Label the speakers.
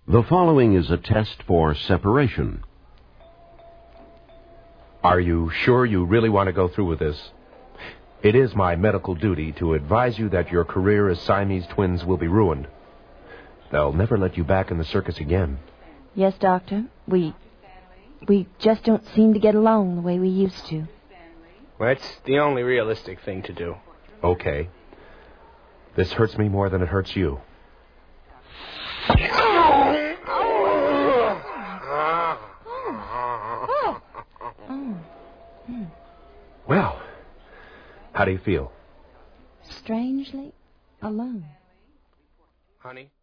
Speaker 1: The following is a test for separation.
Speaker 2: Are you sure you really want to go through with this? It is my medical duty to advise you that your career as Siamese twins will be ruined. They'll never let you back in the circus again.
Speaker 3: Yes, Doctor. We just don't seem to get along the way we used to.
Speaker 4: Well, it's the only realistic thing to do.
Speaker 2: Okay. This hurts me more than it hurts you. Well, how do you feel?
Speaker 3: Strangely alone.
Speaker 4: Honey?